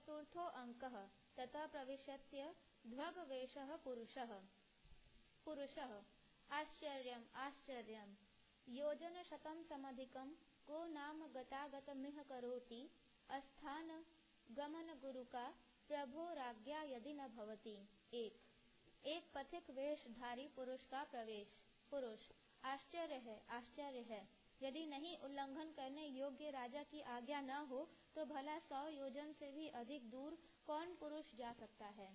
चतुर्थो अंकः ततः प्रविशत्य ध्वगवेशः पुरुषः आश्चर्यम् आश्चर्यम् योजनशतं समधिकं को नाम गतागतमिह करोति अस्थान गमन गुरुका प्रभो राज्ञा यदि न भवति। एक पथिक वेशधारी पुरुष का प्रवेश। पुरुष आश्चर्य है यदि नहीं उल्लंघन करने योग्य राजा की आज्ञा न हो तो भला 100 योजन से भी अधिक दूर कौन पुरुष जा सकता है।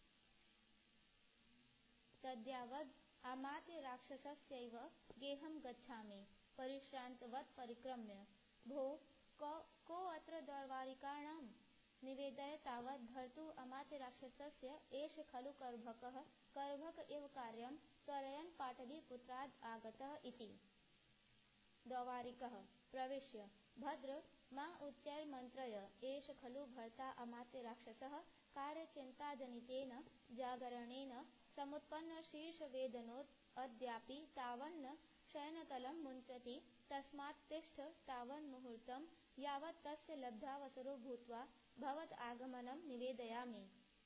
तद्यावद् आमात्य राक्षसस्यैव गेहं गच्छामि परिश्रान्तवत् परिक्रम्य भो को अत्र दौर्वारिकाणां निवेदय तावत् भर्तु अमात्य राक्षसस्य एष खलु कर्भक इव कार्यं त्वरयन् पाटलीपुत्राद् आगतः इति। दौर्वारिकः प्रविश्य भद्र मा उच्चैर्मन्त्रय एष खलु भर्ता अमात्य राक्षसः कार्यचिन्ताजनितेन जागरणेन समुत्पन्न शीर्षवेदनोऽद्यापि तावन्न शयनतलं मुञ्चति तस्मात् तिष्ठ तावन्मुहूर्तं यावत् तस्य लब्धावसरो भूत्वा भवत् आगमनं निवेदयामि।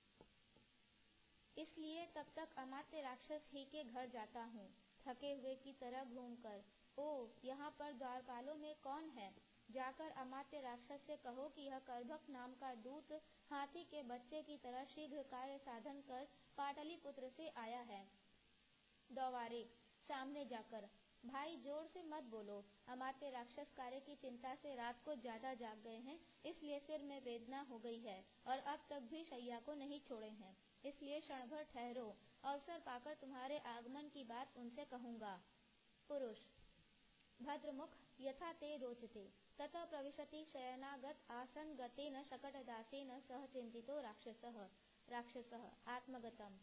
इसलिए तब तक अमात्य राक्षस ही के घर जाता हूँ थके हुए की तरह घूमकर। ओ यहाँ पर द्वारपालों में कौन है? जाकर अमात्य राक्षस से कहो कि यह कर्भक नाम का दूत हाथी के बच्चे की तरह शीघ्र कार्य साधन कर पाटलिपुत्र से आया है। दौवारिक सामने जाकर भाई जोर से मत बोलो, अमात्य राक्षस कार्य की चिंता से रात को ज्यादा जाग गए हैं, इसलिए सिर में वेदना हो गई है और अब तक भी शैया को नहीं छोड़े हैं, इसलिए क्षण भर ठहरो, अवसर पाकर तुम्हारे आगमन की बात उनसे कहूँगा। पुरुष भद्रमुख यथा ते रोचते ततः प्रविशति शयनागत आसन गतेन शकटदासेन सह चिंतितो राक्षसः आत्मगतम्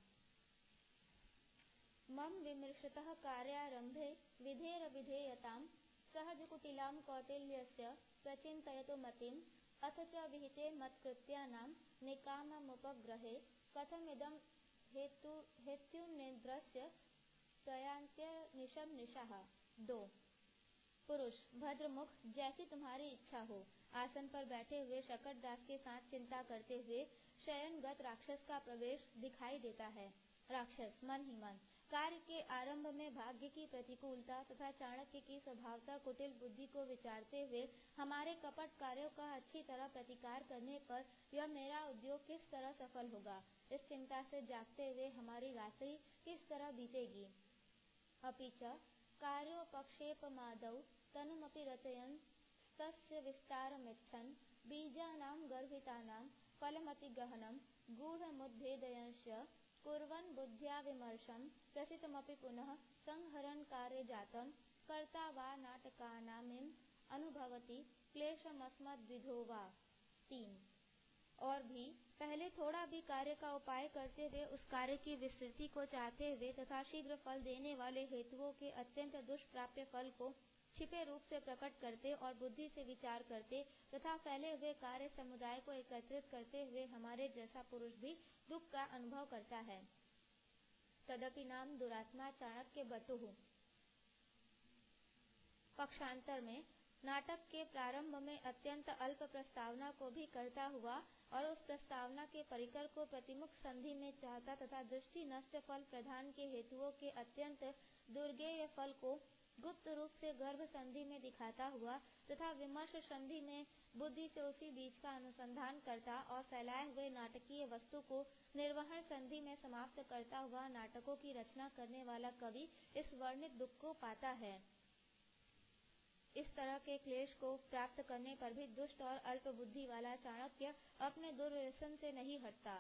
मम विमृशतः कार्यारंभे विधेयतां सहजकुटिलां कौटिल्यस्य प्रचिन्तयतु मतिम् अथ च विहिते मत्कृत्यानां निकाममुपग्रहे कथमिदं हेत्युनिद्रस्य प्रयान्त्यनिशं निशाः। 2 पुरुष भद्रमुख जैसी तुम्हारी इच्छा हो। आसन पर बैठे हुए शकटदास के साथ चिंता करते हुए शयनगत राक्षस का प्रवेश दिखाई देता है। राक्षस मन ही मन कार्य के आरंभ में भाग्य की प्रतिकूलता तथा चाणक्य की स्वभावता कुटिल बुद्धि को विचारते हुए हमारे कपट कार्यों का अच्छी तरह प्रतिकार करने पर यह मेरा उद्योग किस तरह सफल होगा, इस चिंता से जागते हुए हमारी रात्रि किस तरह बीतेगी। अपि च कार्योपक्षेपमादौ तनुमपि रचयन् तस्य विस्तारमिच्छन् बीजानां गर्भितानां फलमति गहनं गूढमुद्भेदयंश्च कुर्वन् बुद्ध्या विमर्शं प्रसितमपि पुनः संहरन् कार्यजातं कर्ता वा नाटकानामिम अनुभवति क्लेशमस्मद्विधो वा। 3 और भी पहले थोड़ा भी कार्य का उपाय करते हुए उस कार्य की विस्तृति को चाहते हुए तथा शीघ्र फल देने वाले हेतुओं के अत्यंत दुष्प्राप्य फल को छिपे रूप से प्रकट करते और बुद्धि से विचार करते तथा फैले हुए कार्य समुदाय को एकत्रित करते हुए हमारे जैसा पुरुष भी दुख का अनुभव करता है। तदपि नाम दुरात्मा चाणक्य बटुः। पक्षांतर में नाटक के प्रारंभ में अत्यंत अल्प प्रस्तावना को भी करता हुआ और उस प्रस्तावना के परिकर को प्रतिमुख संधि में चाहता तथा दृष्टि नष्ट फल प्रधान के हेतुओं के अत्यंत दुर्गेय फल को गुप्त रूप से गर्भ संधि में दिखाता हुआ तथा विमर्श संधि में बुद्धि से उसी बीज का अनुसंधान करता और फैलाए हुए नाटकीय वस्तु को निर्वहन संधि में समाप्त करता हुआ नाटकों की रचना करने वाला कवि इस वर्णित दुख को पाता है। इस तरह के क्लेश को प्राप्त करने पर भी दुष्ट और अल्प बुद्धि वाला चाणक्य अपने दुर्व्यसन से नहीं हटता।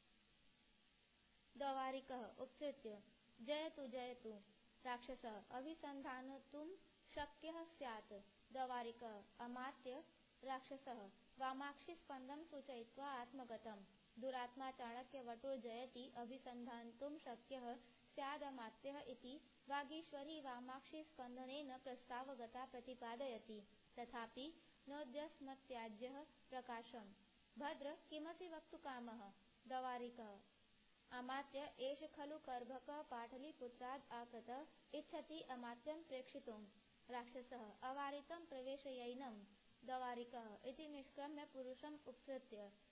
दौर्वारिकः उपसृत्य जयतु राक्षसः अभिसन्धातुं शक्यः स्यात्। दौर्वारिकः अमात्य राक्षसः वामाक्षि स्पन्दं सूचयित्वा आत्मगतम्। दुरात्मा चाणक्य वटुर्जयति अभिसन्धातुं शक्यः स्यादमात्यः इति वागीश्वरी वामाक्षि स्पन्दनेन प्रस्तावगता प्रतिपादयति, तथापि नोद्यस्मत्याज्यः प्रकाशम्। भद्र किमसि वक्तुकामः। दौर्वारिकः अमात्य एष खलु कर्भकः पाटलीपुत्राद् आगतः इच्छति अमात्यं प्रेक्षितुम्। राक्षसः अवारितं प्रवेशयैनम्। दौर्वारिकः इति निष्क्रम्य पुरुषम् उपसृत्य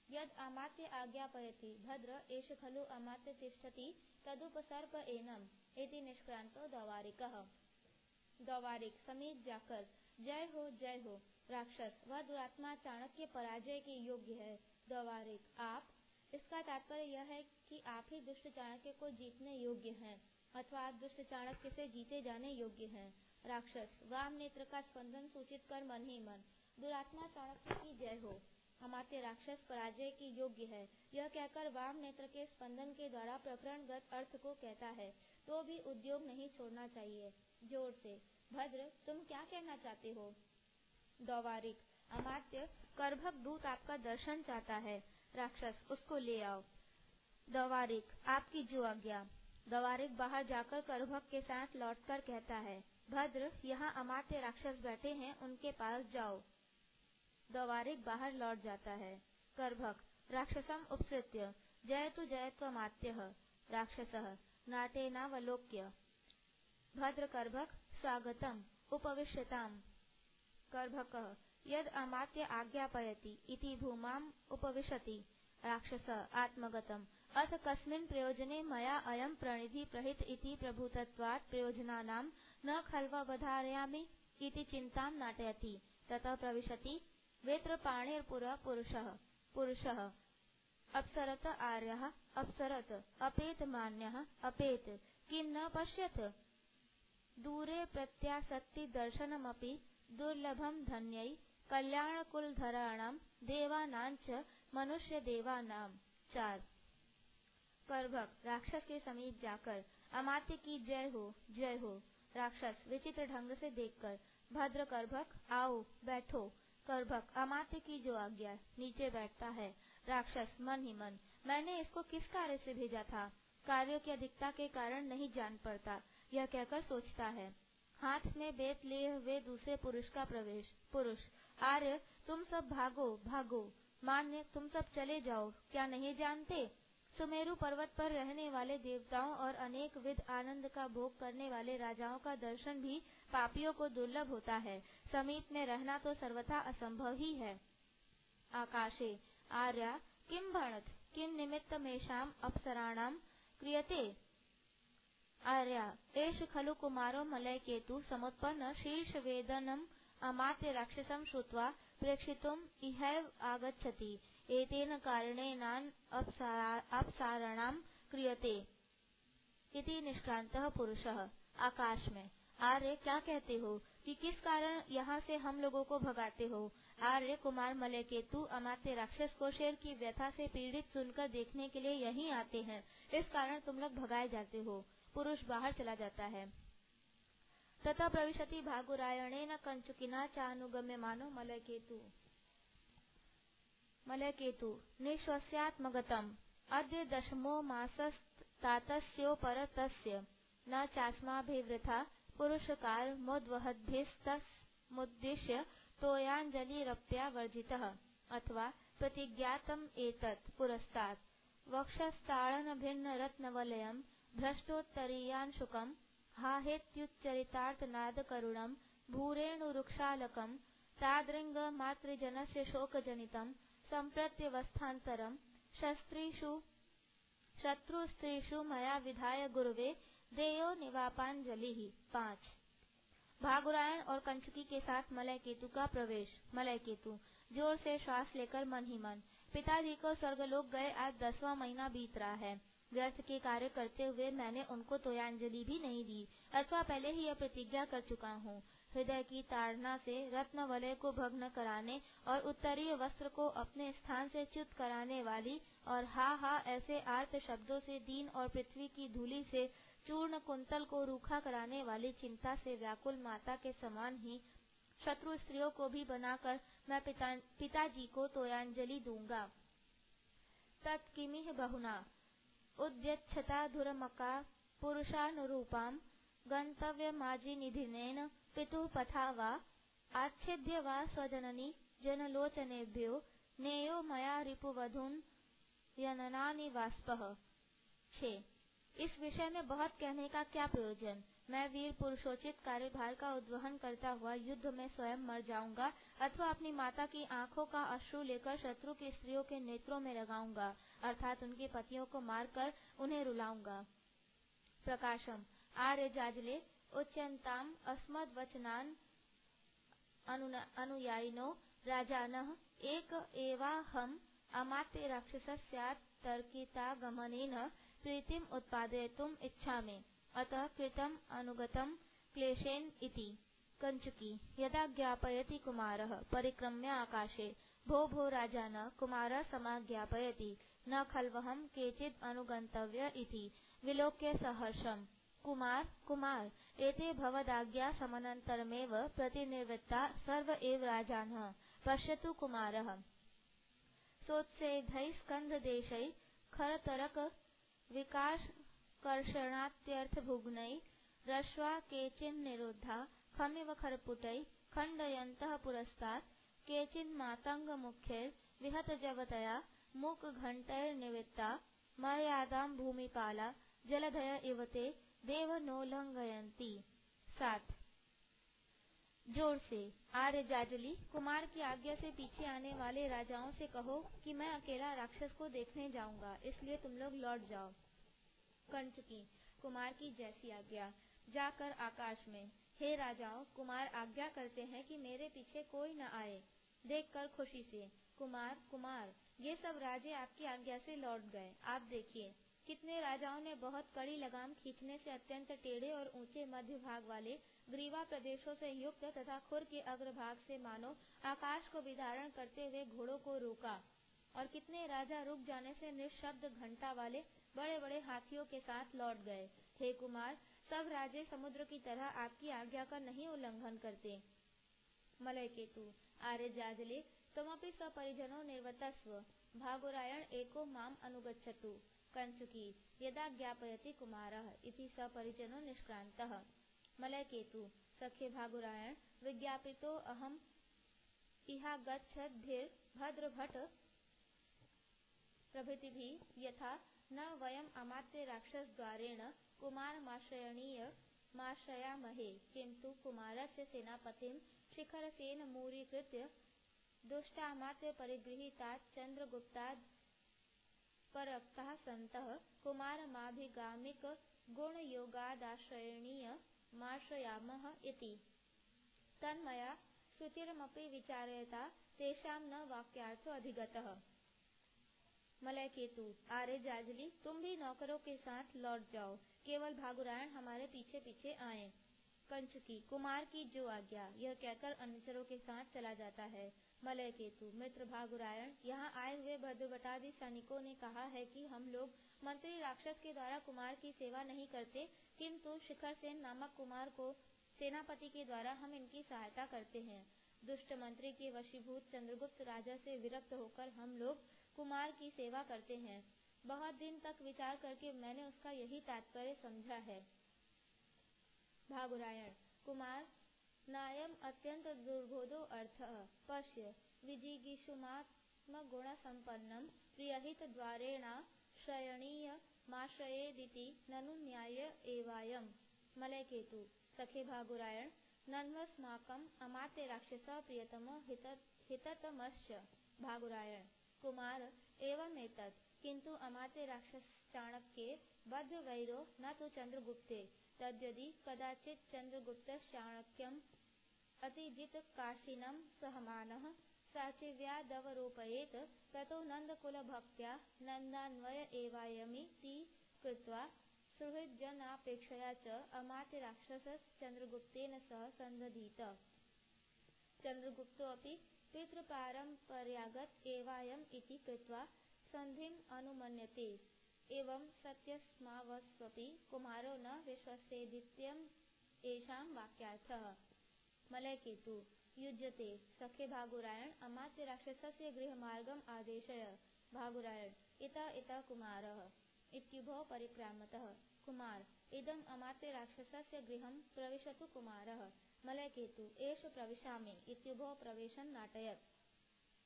यद अमात्य आज्ञापयति भद्र एष खलु अमात्य तिष्ठति तदुपसर्प एनम इति निष्क्रांतो दवारिकः। दवारिक समीप जाकर जय हो राक्षस, वह दुरात्मा चाणक्य पराजय के योग्य है। दवारिक आप, इसका तात्पर्य यह है कि आप ही दुष्ट चाणक्य को जीतने योग्य हैं, अथवा आप दुष्ट चाणक्य से जीते जाने योग्य हैं। राक्षस वाम नेत्र का स्पंदन सूचित कर मन ही मन, दुरात्मा चाणक्य की जय हो, अमात्य राक्षस पराजय की योग्य है, यह कहकर वाम नेत्र के स्पंदन के द्वारा प्रकरणगत अर्थ को कहता है, तो भी उद्योग नहीं छोड़ना चाहिए। जोर से, भद्र तुम क्या कहना चाहते हो? दवारिक, अमात्य करभक दूत आपका दर्शन चाहता है। राक्षस, उसको ले आओ। दवारिक, आपकी जो आज्ञा। दवारिक बाहर जाकर करभक के साथ लौटकर कहता है, भद्र यहाँ अमात्य राक्षस बैठे हैं, उनके पास जाओ। दवारिक बाहर लौट जाता है। करभक राक्षसम उपसृत्य जयतु अमात्यः राक्षसः नाटेनावलोक्य। भद्र करभक स्वागतम उपविश्यताम्। करभकः यद अमात्य आज्ञापयति इति भूमाम् उपविशति राक्षसः आत्मगतम्। अथ कस्मिन् प्रयोजने मया अयं प्रणिधि प्रहित इति प्रभूतत्वात् प्रयोजनानां न खल्ववधारयामि इति चिन्तां नाटयति। ततः प्रविशति वेत्रपाणिर्पुरः पुरुषः अप्सरत आर्यः अप्सरत अपेत मान्यः अपेत किं न पश्यत। दूरे प्रत्यासक्ति दर्शनमपि दुर्लभं धन्यै कल्याणकुलधराणां देवानांच मनुष्य देवानां। 4। करभक राक्षस के समीप जाकर अमात्य की जय हो। राक्षस विचित्र ढंग से देखकर, भद्र करभक आओ बैठो। करभक अमात्य की जो आज्ञा। नीचे बैठता है। राक्षस मन ही मन, मैंने इसको किस कार्य से भेजा था? कार्यों की अधिकता के कारण नहीं जान पड़ता, यह कहकर सोचता है। हाथ में बेत लिए हुए दूसरे पुरुष का प्रवेश। पुरुष, आर्य तुम सब भागो। मान्य तुम सब चले जाओ। क्या नहीं जानते? सुमेरु पर्वत पर रहने वाले देवताओं और अनेक विध आनंद का भोग करने वाले राजाओं का दर्शन भी पापियों को दुर्लभ होता है। समीप में रहना तो सर्वथा असंभव ही है। आकाशे आर्या किम भणत किम निमित्तमेषाम् अप्सराणां क्रियते। आर्या एष खलु कुमारो मलयकेतु समुत्पन्न शीर्षवेदनम् अमात्य राक्षसं श्रुत्वा प्रेक्षितुम् इहैव आगच्छति। एतेन कारणेनान् अपसारणां क्रियते इति निष्क्रांतः पुरुषः। आकाश में, आर्य क्या कहते हो कि किस कारण यहाँ से हम लोगों को भगाते हो? आर्य कुमार मलयकेतु अमात्य राक्षस को शेर की व्यथा से पीड़ित सुनकर देखने के लिए यहीं आते हैं, इस कारण तुम लोग भगाए जाते हो। पुरुष बाहर चला जाता है। ततः प्रविशति भागुरायणेन कंचुकिना चानुगम्यमानो मलयकेतु निश्वस्यात्मगतम्। अद्य दशमो मासस्तातस्योपरतस्य न चास्माभिवृथा पुरुषकार मोद्वहद्भिस्तमुद्दिश्य तोयाञ्जलिरप्यावर्जितः। अथवा प्रतिज्ञातम् एतत् पुरस्तात् वक्षस्थाळनभिन्नरत्नवलयम् भ्रष्टोत्तरीयान्शुकम् हाहेत्युच्चरितार्तनादकरुणम् भूरेणुरुक्षालकम् तादृङ्गमातृजनस्य शोकजनितम् सम्प्रत्यवस्थान्तरम् शत्रुस्त्रीषु मया विधाय गुरुवे देयो निवापांजलिः। 5। भागुरायण और कंचुकी के साथ मलयकेतु का प्रवेश। मलयकेतु जोर से श्वास लेकर मन ही मन, पिताजी को स्वर्गलोक गए आज 10वां महीना बीत रहा है। व्यर्थ के कार्य करते हुए मैंने उनको तोयांजलि भी नहीं दी, अथवा पहले ही यह प्रतिज्ञा कर चुका हूँ। हृदय की ताड़ना से रत्न वलय को भग्न कराने और उत्तरीय वस्त्र को अपने स्थान से च्युत कराने वाली और हा ऐसे आर्त शब्दों से दीन और पृथ्वी की धूलि से चूर्ण कुंतल को रूखा कराने वाली चिंता से व्याकुल माता के समान ही शत्रु स्त्रियों को भी बनाकर मैं पिताजी को तोयांजलि दूंगा। तत्किमिह बहुना उद्यच्छता धुरमका पुरुषानुरूपाम गंतव्यमाजिनिधिनेन पितुः पथा वा आच्छेद्य वा स्वजननी जनलोचनेभ्यो नेयो मया रिपुवधून् यननानि वास्पः। 6। इस विषय में बहुत कहने का क्या प्रयोजन। मैं वीर पुरुषोचित कार्यभार का उद्वहन करता हुआ युद्ध में स्वयं मर जाऊंगा अथवा अपनी माता की आंखों का अश्रु लेकर शत्रु की स्त्रियों के नेत्रों में लगाऊंगा, अर्थात उनके पतियों को मारकर उन्हें रुलाऊंगा। प्रकाशम आर्य जाजले उच्यंताम अस्मद् वचनान अनुयायिनो राजानः एक एवाहम अमात्य राक्षसस्यात् तर्कितागमनेन प्रीतिम उत्पादयितुम इच्छामि, अतः कृतम अनुगतम क्लेशेन इति। कंचुकी यदा ज्ञापयति कुमारः परिक्रम्य आकाशे भो भो राजान कुमारः समाज्ञापयति न खल्वहम केचिद् अनुगन्तव्य इति विलोक्य सहर्षम्। कुमार कुमार एते भवदाज्ञा समनन्तरमेव प्रतिनिवृत्ता सर्व एव राजानः। पश्यतु कुमारः सोत्सेधैः स्कन्धदेशैः खरतरक विकासकर्षणात्यर्थभुग्नैः रश्वा केचिन्निरुद्धा खमिव खरपुटैः खण्डयन्तः पुरस्तात् केचिन्मातङ्गमुख्यैः विहतजवतया मूकघण्टैर्निवृत्ता मर्यादां भूमिपाला जलधय इव ते देवनोल्लंघयन्ति। 7 जोर से आर्य जाजली कुमार की आज्ञा से पीछे आने वाले राजाओं से कहो कि मैं अकेला राक्षस को देखने जाऊंगा, इसलिए तुम लोग लौट जाओ। कंचुकी कुमार की जैसी आज्ञा। जाकर आकाश में हे राजाओं, कुमार आज्ञा करते हैं कि मेरे पीछे कोई न आए। देखकर खुशी से कुमार कुमार ये सब राजे आपकी आज्ञा से लौट गए। आप देखिए कितने राजाओं ने बहुत कड़ी लगाम खींचने से अत्यंत टेढ़े और ऊंचे मध्य भाग वाले ग्रीवा प्रदेशों से युक्त तथा खुर के अग्रभाग से मानो आकाश को विधारण करते हुए घोड़ों को रोका, और कितने राजा रुक जाने से निःशब्द घंटा वाले बड़े बड़े हाथियों के साथ लौट गए। हे कुमार, सब राजे समुद्र की तरह आपकी आज्ञा का नहीं उल्लंघन करते। मलय केतु आर्य जाजले तमपि सपरिजनो निर्वतस्व भागुरायण एको माम अनुगच्छतु। कंचुकी यदा ज्ञापयति कुमारः इति सपरिजनो निष्क्रान्तः। मलय केतु सखे भागुरायण विज्ञापितो अहम इहागच्छद्भिर् भद्रभट प्रभृतिभिः यथा न वयम अमात्य राक्षस द्वारेण कुमारमाश्रयणीय माश्रयामहे, किंतु कुमारस्य सेनापतिं शिखरसेन मूरीकृत्य दुष्टामात्य परिगृहीतात् चंद्रगुप्ताद् परक्ताः सन्तः कुमारमाभिगामिक गुणयोगादाश्रयणीय माश्रयामः इति। तन्मया सुचिरमपि विचारयता तेषां न वाक्यार्थो अधिगतः। मलय केतु आर्य जाजली तुम भी नौकरों के साथ लौट जाओ, केवल भागुरायण हमारे पीछे पीछे आए। कंचुकी कुमार की जो आज्ञा, यह कहकर अनुचरों के साथ चला जाता है। मलय केतु मित्र भागुरायण, यहाँ आए हुए भद्रवटादि सैनिकों ने कहा है कि हम लोग मंत्री राक्षस के द्वारा कुमार की सेवा नहीं करते, किंतु शिखरसेन नामक कुमार को सेनापति के द्वारा हम इनकी सहायता करते हैं। दुष्ट मंत्री के वशीभूत चंद्रगुप्त राजा से विरक्त होकर हम लोग कुमार की सेवा करते हैं। बहुत दिन तक विचार करके मैंने उसका यही तात्पर्य समझा है। भागुरायण कुमार नायम अत्यंत दुर्बोधो अर्थः पश्य विजिगीषुमात्म गुण संपन्नम प्रियहित द्वारेणाश्रयणीय माश्रयेदिति ननु न्याय एवायम्। मलय केतु सखे भागुरायण नन्वस्माकम् अमात्य राक्षसः प्रियतमो हिततमश्च। भागुरायण कुमार एवमेतत्, किंतु अमात्य राक्षस चाणक्ये बद्ध वैरो न तो चंद्रगुप्ते, तद्यदि कदाचित् चंद्रगुप्तश्चाणक्यम् अतिजित काशिनं सहमानः साचिव्यादवरोपयेत, ततो नन्दकुलभक्त्या नन्दान्वय एवायमिति कृत्वा सुहृज्जनापेक्षया च अमात्य राक्षसश्चन्द्रगुप्तेन सह सन्दधीत। चंद्रगुप्तोऽपि पितृपारम्पर्यागत एवायम् इति कृत्वा सन्धिम् अनुमन्यते। एवं सत्यस्मावस्वपि कुमारो न विश्वसेदित्यम् एषां वाक्यार्थः। मलय केतु युज्यते सखे भागुरायण अमात्य राक्षसस्य गृहमार्गम् आदेशय। भागुरायण इत कुमारः इत्युभौ परिक्रामतः। कुमार इदम् अमात्य राक्षसस्य गृहं प्रविशतु कुमारः। मलय केतु एष प्रविशामि इत्युभौ प्रवेशं नाटयत्।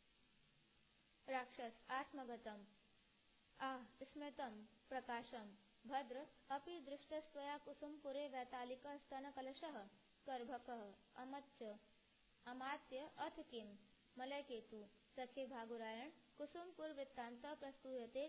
राक्षस आत्मगतम् स्मृतं प्रकाशम् भद्र अपि दृष्टस्त्वया कुसुमपुरे वैतालिकः स्तनकलशः कर्भकः अमात्य अथ किम् मलयकेतु सखे भागुरायण कुसुमपुर वृत्तांत प्रस्तूयते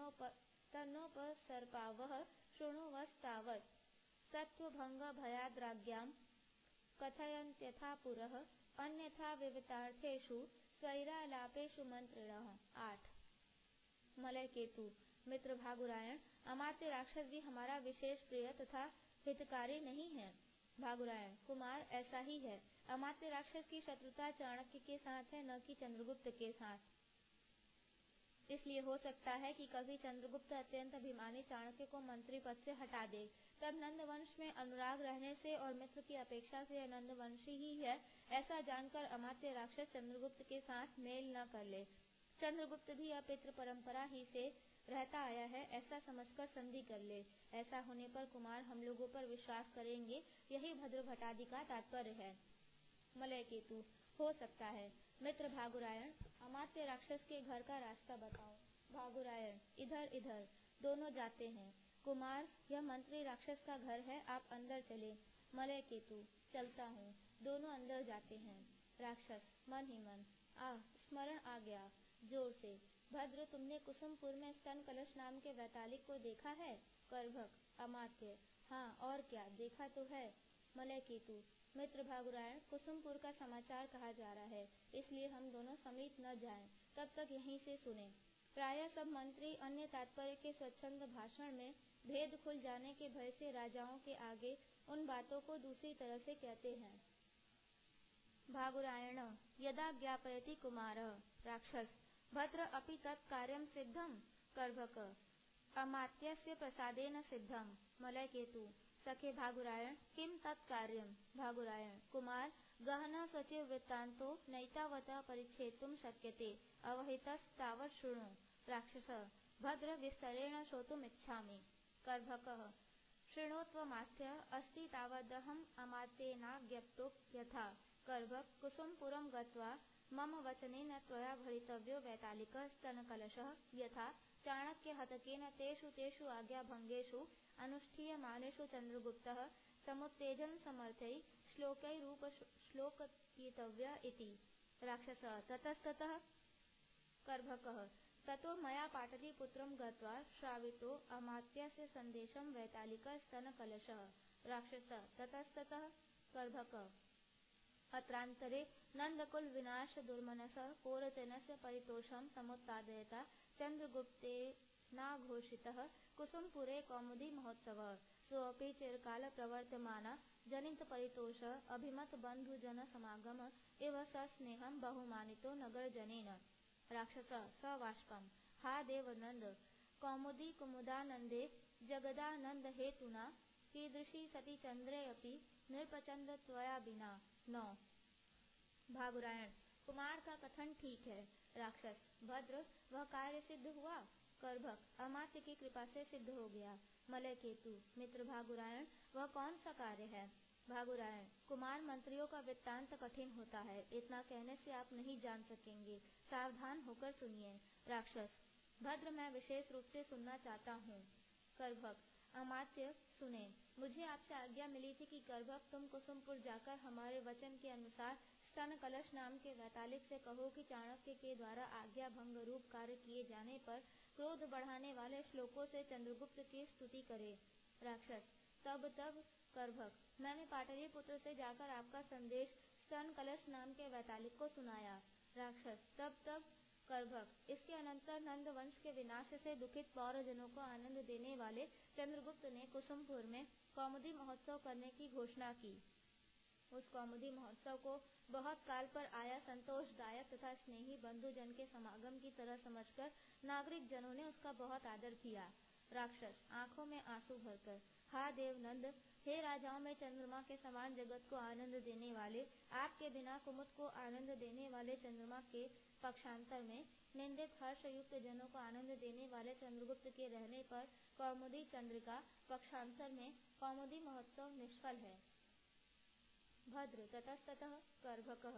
तन्नोपसर्पावः शृणुवस्तावत् सत्त्वभंग भयाद्राज्ञां कथयन्त्यथा पुरः अन्यथा विवितार्थेषु स्वैरालापेषु मंत्रिणः। 8 मलयकेतु मित्र भागुरायण अमात्य राक्षस भी हमारा विशेष प्रिय तथा हितकारी नहीं है। भागुरायण कुमार ऐसा ही है। अमात्य राक्षस की शत्रुता चाणक्य के साथ है, न कि चंद्रगुप्त के साथ। इसलिए हो सकता है कि कभी चंद्रगुप्त अत्यंत अभिमानी चाणक्य को मंत्री पद से हटा दे। तब नंदवंश में अनुराग रहने से और मित्र की अपेक्षा से नंदवंशी ही है, ऐसा जानकर अमात्य राक्षस चंद्रगुप्त के साथ मेल न कर ले। चंद्रगुप्त भी अब पितृ परंपरा ही से रहता आया है, ऐसा समझकर संधि कर ले। ऐसा होने पर कुमार हम लोगों पर विश्वास करेंगे, यही भद्रभटादि का तात्पर्य है। मलयकेतु हो सकता है। मित्र भागुरायण अमात्य राक्षस के घर का रास्ता बताओ। भागुरायण इधर दोनों जाते हैं। कुमार यह मंत्री राक्षस का घर है, आप अंदर चले। मलयकेतु चलता हूँ। दोनों अंदर जाते हैं। राक्षस मन ही मन स्मरण आ गया जोर से। भद्र तुमने कुसुमपुर में स्तन कलश नाम के वैतालिक को देखा है? कर्भक अमात्य हाँ और क्या देखा तो है। मलयकेतु मित्र भागुरायण कुसुमपुर का समाचार कहा जा रहा है, इसलिए हम दोनों समीप न जाएं, तब तक यहीं से सुने। प्रायः सब मंत्री अन्य तात्पर्य के स्वच्छंद भाषण में भेद खुल जाने के भय से राजाओं के आगे उन बातों को दूसरी तरह से कहते हैं। भागुरायण यदा ज्ञापयति कुमारः राक्षस भद्र अपि तत् कार्यं सिद्धं कर्भक अमात्यस्य प्रसादेन सिद्धं। मलयकेतु सखे भागुरायण किम तत्कार्यं। भागुरायण कुमार गहन सचिव वृत्तांतो नैतावता परिच्छेतुं शक्यते अवहितस्तावत् शृणु। राक्षस भद्र विस्तरेण श्रोतुमिच्छामि। कर्भकः शृणोत्वमास्य अस्ति तावदहम् अमात्येनाज्ञप्तो यथा। कर्भक कुसुमपुरं गत्वा मम वचनेन त्वया भरितव्यो वैतालिकः स्तनकलशः यथा चाणक्यहतकेन तेषु आज्ञाभंगेषु अनुष्ठीयमानेषु चंद्रगुप्तः समुत्तेजन समर्थै श्लोकयितव्य इति। राक्षस ततस्ततः कर्भकः ततो मया पाटलीपुत्रं गत्वा श्रावितो अमात्यस्य संदेशं वैतालिकः स्तनकलशः। राक्षस ततस्ततः कर्भक अत्रांतरे नंदकुल विनाश दुर्मनसः पोरचनस्य परितोषं समुत्पादयता चंद्रगुप्तेनाघोषितः कुसुमपुरे कौमुदी महोत्सवः सोऽपि चिरकाल प्रवर्तमाना जनित परितोष अभिमत बंधु जन समागम इव सस्नेहं बहुमानितो नगर जनेन। राक्षस सवाष्पम हा देव नंद कौमुदी कुमुदानंदे जगदानंद हेतुना कीदृशी सती चंद्रे अपि नृपचंद त्वया बिना। 9 भागुरायण कुमार का कथन ठीक है। राक्षस भद्र वह कार्य सिद्ध हुआ? कर्भक अमात्य की कृपा से सिद्ध हो गया। मलयकेतु मित्र भागुरायण वह कौन सा कार्य है? भागुरायण कुमार मंत्रियों का वृत्तांत कठिन होता है, इतना कहने से आप नहीं जान सकेंगे, सावधान होकर सुनिए। राक्षस भद्र मैं विशेष रूप से सुनना चाहता हूँ। कर्भक अमात्य सुने, मुझे आपसे आज्ञा मिली थी कि कर्भक तुम कुसुमपुर जाकर हमारे वचन के अनुसार स्तन कलश नाम के वैतालिक से कहो कि चाणक्य के द्वारा आज्ञा भंग रूप कार्य किए जाने पर क्रोध बढ़ाने वाले श्लोकों से चंद्रगुप्त की स्तुति करे। राक्षस तब कर्भक मैंने पाटलिपुत्र से जाकर आपका संदेश स्तन कलश नाम के वैतालिक को सुनाया। राक्षस तब कर्भक इसके अनंतर नंद वंश के विनाश से दुखित पौरजनों को आनंद देने वाले चंद्रगुप्त ने कुसुमपुर में कौमुदी महोत्सव करने की घोषणा की। उस कौमुदी महोत्सव को बहुत काल पर आया संतोषदायक तथा स्नेही बंधुजन के समागम की तरह समझकर नागरिक जनों ने उसका बहुत आदर किया। राक्षस आंखों में आंसू भरकर हा देवनंद हे राजाओं में चंद्रमा के समान जगत को आनंद देने वाले, आपके बिना कुमुद को आनंद देने वाले चंद्रमा के पक्षांतर में निंदित हर्ष युक्त जनों को आनंद देने वाले चंद्रगुप्त के रहने पर कौमुदी चंद्रिका पक्षांतर में कौमुदी महोत्सव निष्फल है। भद्र ततस्ततः कर्भकः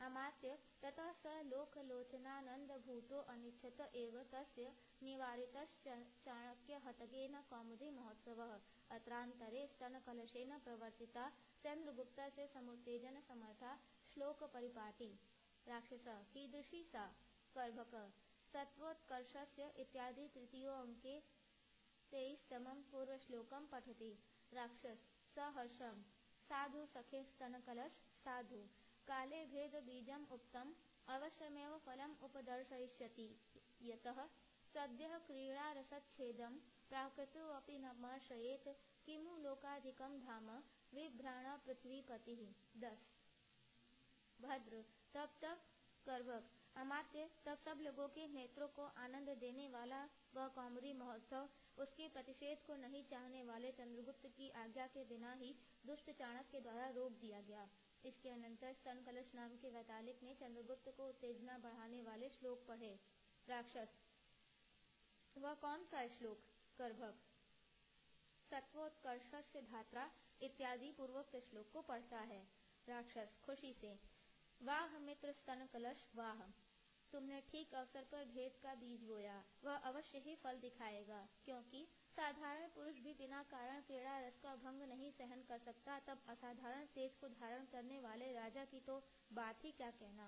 अमात्य ततः स लोकलोचनानन्दभूतो अनिच्छत एव तस्य निवारितश्चाणक्यहतकेन कौमुदीमहोत्सवः। अत्रान्तरे स्तनकलशेन प्रवर्तिता चन्द्रगुप्तस्य समुत्तेजनसमर्था श्लोकपरिपाटी। राक्षसः कीदृशी सा? कर्भक सत्त्वोत्कर्षस्य इत्यादि तृतीयोऽङ्के 23तमं पूर्वश्लोकं पठति। राक्षस सहर्षं साधु सखे स्तनकलश साधु काले भेदबीजम् उक्तम् अवश्यमेव फलम् उपदर्शयिष्यति यतः सद्यः क्रीडारसच्छेदं प्राकृतोऽपि न मर्शयेत् किमु लोकाधिकं धाम विभ्राण पृथ्वीपतिः। 10 भद्र तब कर्भक अमात्य तब सब लोगों के नेत्रों को आनंद देने वाला वह कौमुदी महोत्सव उसके प्रतिषेध को नहीं चाहने वाले चंद्रगुप्त की आज्ञा के बिना ही दुष्ट चाणक्य द्वारा रोक दिया गया। इसके अनंतर स्तन कलश नाम के वैतालिक ने चंद्रगुप्त को उत्तेजना बढ़ाने वाले श्लोक पढ़े। राक्षस वह कौन सा श्लोक? कर्भक सत्वोत्कर्षस्य धात्रा इत्यादि पूर्वोक्त श्लोक को पढ़ता है। राक्षस खुशी से वाह मित्र स्तन कलश वाह, तुमने ठीक अवसर पर भेद का बीज बोया, वह अवश्य ही फल दिखाएगा। क्योंकि साधारण पुरुष भी बिना कारण क्रीड़ा रस का भंग नहीं सहन कर सकता, तब असाधारण तेज को धारण करने वाले राजा की तो बात ही क्या कहना।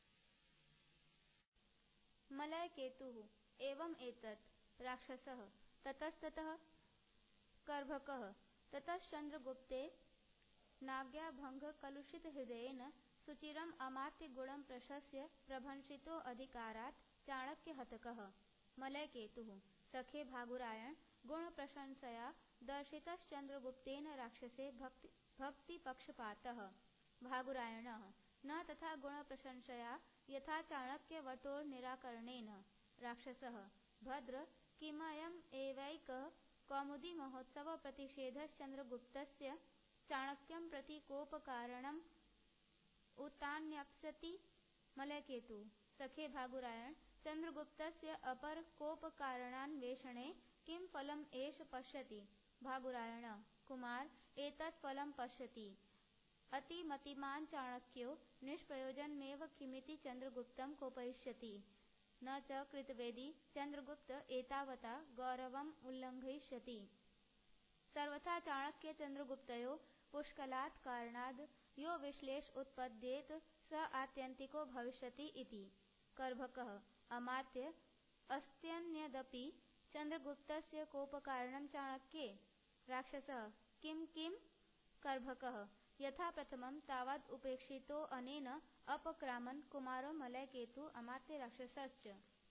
मलय केतुः एवं एतत्। राक्षसः ततस्ततः कर्भकः ततश्चन्द्रगुप्ते नाज्ञाभंग कलुषित हृदयेन सुचिरम अमात्य गुणं प्रशस्य प्रभंसितो अधिकारात् चाणक्य हतकः। मलय केतुः सखे भागुरायण गुण प्रशंसया दर्शितश्चन्द्रगुप्तेन राक्षसे भक्ति पक्षपातः। भागुरायणः न तथा गुण प्रशंसया यथा चाणक्य वटोर निराकरणेन। राक्षसः भद्र किमयम् एवैकः कौमुदी महोत्सव प्रतिषेधश्चन्द्रगुप्तस्य चाणक्यं प्रति कोपकारणम् उतान्यप्स्यति। मलयकेतु सखे भागुरायण चन्द्रगुप्तस्य अपर कोपकारणान्वेषणे किं फलम् एष पश्यति। भागुरायण कुमार एतत् फलं पश्यति। अतिमतिमान् चाणक्यो निष्प्रयोजनमेव किमिति चन्द्रगुप्तं कोपयिष्यति। न च कृतवेदी चन्द्रगुप्त एतावता गौरवम् उल्लङ्घयिष्यति। सर्वथा चाणक्य चन्द्रगुप्तयो पुष्कलात् कारणाद् यो विश्लेष उत्पद्येत स आत्यन्तिको भविष्यति इति। कर्भकः अमात्य अस्त्यन्यदपि चन्द्रगुप्तस्य कोपकारणं चाणक्ये। राक्षसः किं? कर्भकः यथा प्रथमं तावद् उपेक्षितो अनेन अपक्रामन् कुमारो मलयकेतु अमात्य राक्षसश्च।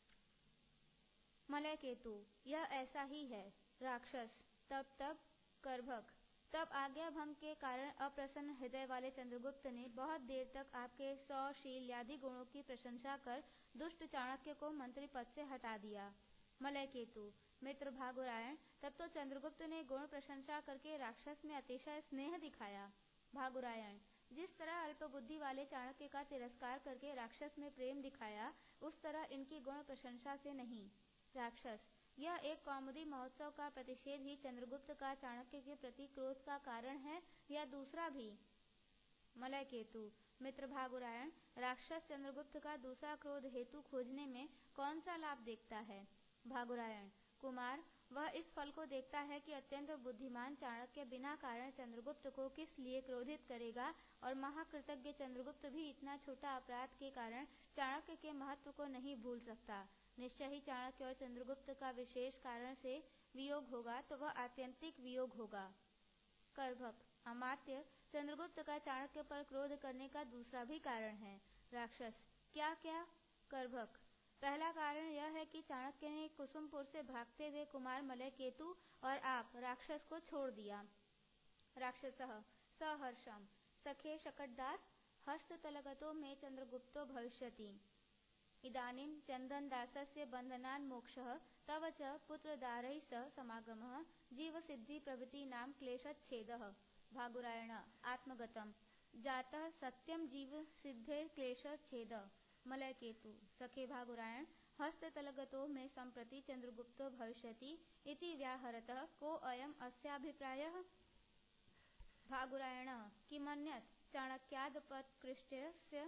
मलयकेतु यह ऐसा ही है। राक्षस तब कर्भक तब आज्ञा भंग के कारण अप्रसन्न हृदय वाले चंद्रगुप्त ने बहुत देर तक आपके सौशील आदि गुणों की प्रशंसा कर दुष्ट चाणक्य को मंत्री पद से हटा दिया। मलयकेतु मित्र भागुरायण तब तो चंद्रगुप्त ने गुण प्रशंसा करके राक्षस में अतिशय स्नेह दिखाया। भागुरायण जिस तरह अल्पबुद्धि वाले चाणक्य का तिरस्कार करके राक्षस में प्रेम दिखाया, उस तरह इनकी गुण प्रशंसा से नहीं। राक्षस यह एक कौमुदी महोत्सव का प्रतिषेध ही चंद्रगुप्त का चाणक्य के प्रति क्रोध का कारण है या दूसरा भी। मलयकेतु मित्र भागुरायण राक्षस चंद्रगुप्त का दूसरा क्रोध हेतु खोजने में कौन सा लाभ देखता है। भागुरायण कुमार वह इस फल को देखता है कि अत्यंत बुद्धिमान चाणक्य बिना कारण चंद्रगुप्त को किस लिए क्रोधित करेगा, और महाकृतज्ञ चंद्रगुप्त भी इतना छोटा अपराध के कारण चाणक्य के महत्व को नहीं भूल सकता। निश्चय ही चाणक्य और चंद्रगुप्त का विशेष कारण से वियोग होगा तो वह आत्यंतिक वियोग होगा। कर्भक अमात्य चंद्रगुप्त का चाणक्य पर क्रोध करने का दूसरा भी कारण है। राक्षस क्या? कर्भक पहला कारण यह है कि चाणक्य ने कुसुमपुर से भागते हुए कुमार मलयकेतु और आप राक्षस को छोड़ दिया। राक्षसः सहर्षम सखे शकटदास हस्ततलगतो मे चंद्रगुप्तो भविष्यति। इदानीं चन्दनदासस्य बन्धनान् मोक्षः तव च पुत्रदारैः सह समागमः जीवसिद्धि प्रभृतीनां क्लेशच्छेदः। भागुरायण आत्मगतं जातः सत्यं जीवसिद्धेः क्लेशच्छेदः। मलयकेतु सखे भागुरायण हस्ततलगतो मे सम्प्रति चन्द्रगुप्तो भविष्यति इति व्याहरतः को अयम् अस्याभिप्रायः। भागुरायण किमन्यत् चाणक्यादपत्कृष्टस्य